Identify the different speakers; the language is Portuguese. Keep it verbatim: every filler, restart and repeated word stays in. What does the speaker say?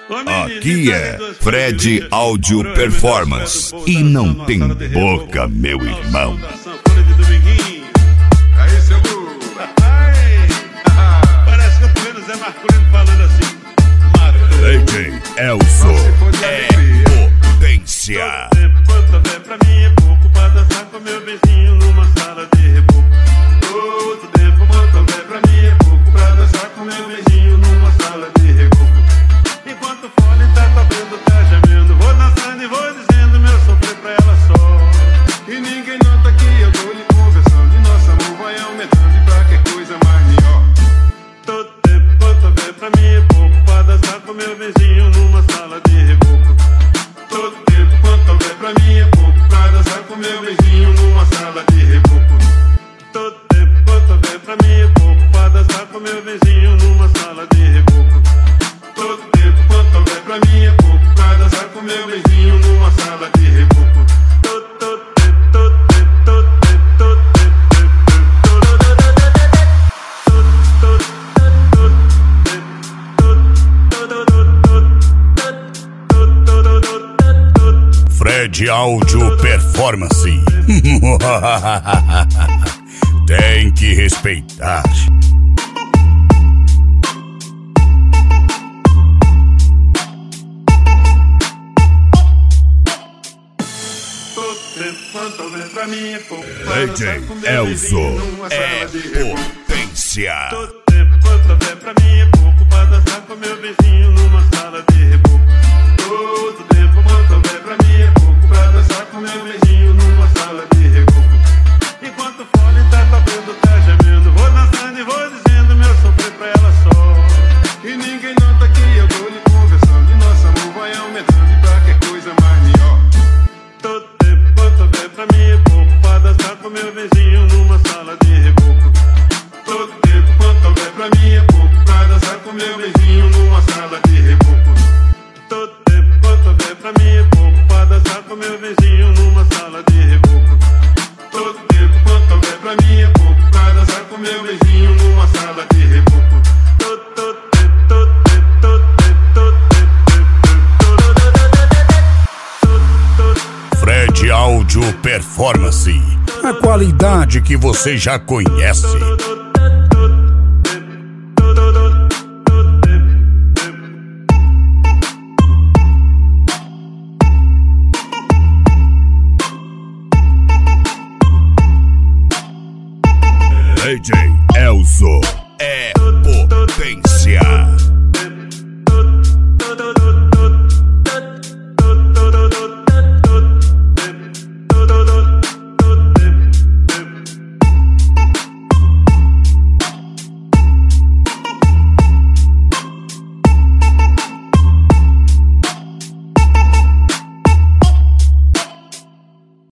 Speaker 1: Aqui é Fred Áudio Performance e não tem boca, meu irmão.
Speaker 2: Aí, seu Lu.
Speaker 3: Parece que eu tô vendo o Zé Marcolino falando assim.
Speaker 1: D J Elzo é potência.
Speaker 3: Quanto houver pra mim é pouco pra dançar com meu vizinho numa sala de reboco. Todo tempo, quanto houver pra mim é pouco pra dançar com meu vizinho numa sala de reboco. Enquanto o fone tá tocando, tá gemendo, vou dançando e vou dizendo meu sofrer pra ela só.
Speaker 2: E ninguém nota que eu tô lhe conversando e nosso amor vai aumentando e pra que coisa mais melhor.
Speaker 3: Todo tempo, quanto houver pra mim é pouco pra dançar com meu vizinho numa sala de reboco.
Speaker 2: Todo tempo, quanto houver pra mim é pouco pra dançar com meu vizinho numa sala de reboco.
Speaker 3: Todo tempo, quanto houver pra mim é pouco pra dançar com meu vizinho numa sala de reboco.
Speaker 2: Todo tempo, quanto houver pra mim é pouco pra dançar com meu vizinho numa sala de reboco.
Speaker 3: Todo, todo tempo, todo tempo, todo tempo, todo tempo,
Speaker 1: Fred Áudio Performance. Tem que respeitar.
Speaker 3: quanto houver pra mim é pouco
Speaker 1: D J Elzo é potência.
Speaker 3: Todo tempo, quanto houver pra mim é pouco pra dançar com meu vizinho numa sala de reboco.
Speaker 2: Todo tempo, quanto houver pra mim é pouco pra dançar com meu vizinho numa sala de reboco.
Speaker 3: Enquanto o fone tá tocando, tá gemendo, vou dançando e vou dizendo meu sofrer pra ela só.
Speaker 2: E ninguém nota que eu tô lhe conversando e nosso amor vai aumentando e pra que coisa mais melhor.
Speaker 3: Todo tempo, quanto houver pra mim é pouco pra dançar com meu vizinho numa sala de reboco.
Speaker 2: Todo tempo, quanto houver pra mim é pouco pra dançar com meu vizinho numa sala de reboco.
Speaker 3: Todo tempo, quanto houver pra mim é pouco pra dançar com meu vizinho numa sala de reboco.
Speaker 2: Todo tempo, quanto houver pra mim é pouco pra dançar com meu vizinho numa sala de reboco.
Speaker 3: Todo, todo tempo, todo tempo, todo tempo, todo tempo,
Speaker 1: Fred Áudio Performance. A qualidade que você já conhece. D J Elzo é potência.